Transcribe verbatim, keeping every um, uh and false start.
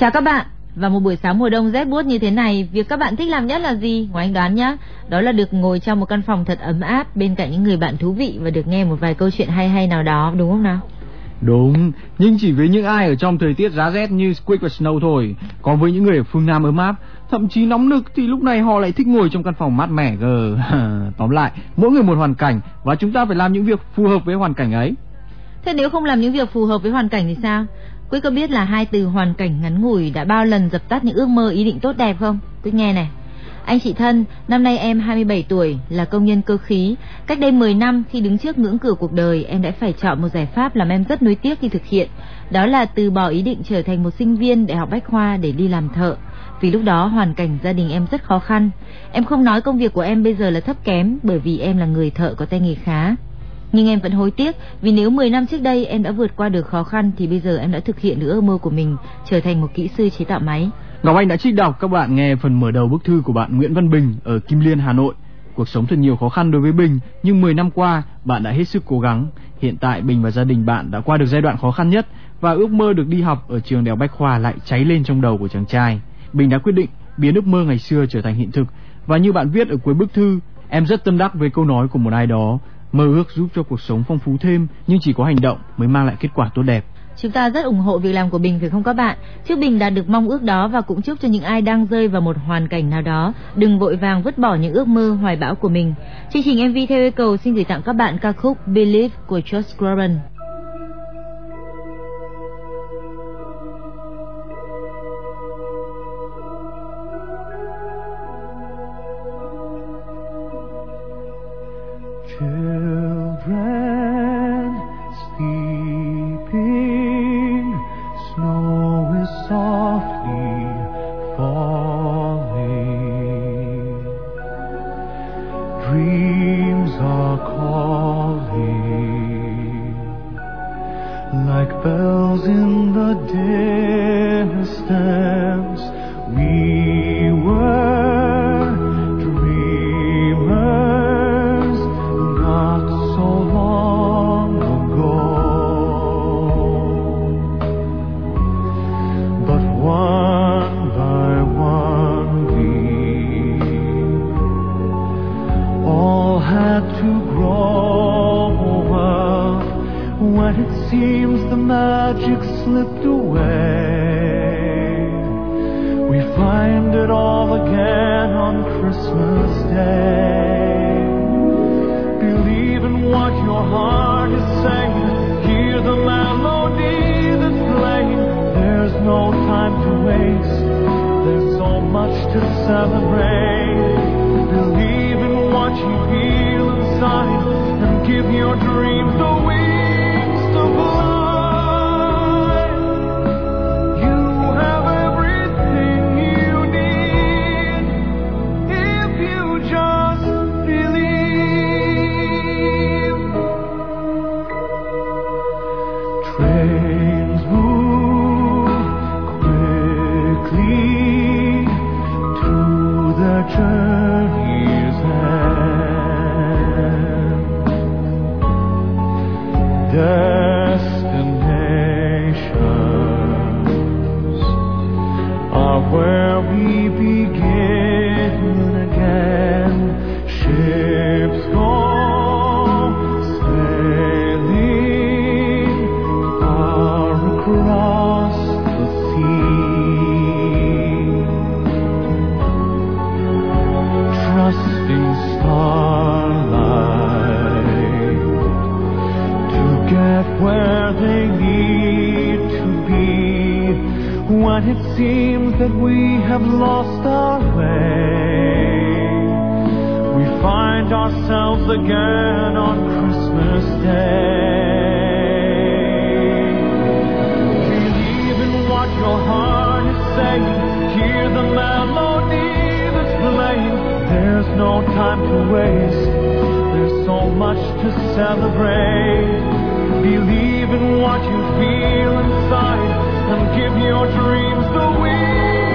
Chào các bạn. Vào một buổi sáng mùa đông rét buốt như thế này, việc các bạn thích làm nhất là gì? Ngoài anh đoán nhá, đó là được ngồi trong một căn phòng thật ấm áp bên cạnh những người bạn thú vị và được nghe một vài câu chuyện hay hay nào đó, đúng không nào? Đúng, nhưng chỉ với những ai ở trong thời tiết giá rét như Squid và Snow thôi. Còn với những người ở phương Nam ấm áp, thậm chí nóng nực thì lúc này họ lại thích ngồi trong căn phòng mát mẻ cơ. Tóm lại, mỗi người một hoàn cảnh và chúng ta phải làm những việc phù hợp với hoàn cảnh ấy. Thế nếu không làm những việc phù hợp với hoàn cảnh thì sao? Quý có biết là hai từ hoàn cảnh ngắn ngủi đã bao lần dập tắt những ước mơ ý định tốt đẹp không? Quý nghe này. Anh chị thân, năm nay em hai mươi bảy tuổi, là công nhân cơ khí. Cách đây mười năm, khi đứng trước ngưỡng cửa cuộc đời, em đã phải chọn một giải pháp làm em rất nuối tiếc khi thực hiện. Đó là từ bỏ ý định trở thành một sinh viên đại học Bách Khoa để đi làm thợ. Vì lúc đó hoàn cảnh gia đình em rất khó khăn. Em không nói công việc của em bây giờ là thấp kém, bởi vì em là người thợ có tay nghề khá. Nhưng em vẫn hối tiếc, vì nếu mười năm trước đây em đã vượt qua được khó khăn thì bây giờ em đã thực hiện được ước mơ của mình, trở thành một kỹ sư chế tạo máy. Ngọc Anh đã trích đọc các bạn nghe phần mở đầu bức thư của bạn Nguyễn Văn Bình ở Kim Liên, Hà Nội. Cuộc sống thật nhiều khó khăn đối với Bình, nhưng mười năm qua bạn đã hết sức cố gắng. Hiện tại Bình và gia đình bạn đã qua được giai đoạn khó khăn nhất và ước mơ được đi học ở trường Đại học Bách Khoa lại cháy lên trong đầu của chàng trai. Bình đã quyết định biến ước mơ ngày xưa trở thành hiện thực, và như bạn viết ở cuối bức thư, em rất tâm đắc với câu nói của một ai đó: mơ ước giúp cho cuộc sống phong phú thêm, nhưng chỉ có hành động mới mang lại kết quả tốt đẹp. Chúng ta rất ủng hộ việc làm của Bình phải không các bạn? Chúc Bình đạt được mong ước đó, và cũng chúc cho những ai đang rơi vào một hoàn cảnh nào đó đừng vội vàng vứt bỏ những ước mơ hoài bão của mình. Chương trình em vê theo yêu cầu xin gửi tặng các bạn ca khúc Believe của Josh Groban. Children sleeping, snow is softly falling, dreams are calling, like bells in the distance. We were dreamers not so long ago, but one by one we all had to grow up. When it seems the magic slipped away, we find it all again on Christmas Day. Believe in what your heart is saying, hear the melody that's playing. There's no time to waste, there's so much to celebrate. Believe in what you feel inside, and give your dreams the wings to fly. You have everything you need if you just believe. Trains move quickly to their journey's end. Destinations are where we begin again. Ships go sailing far across the sea, trusting starlight to get where they need to be. When it seems that we have lost our way, we find ourselves again on Christmas Day. Believe in what your heart is saying, hear the melody that's playing. There's no time to waste, there's so much to celebrate. Believe in what you feel inside, and give your dreams the wings.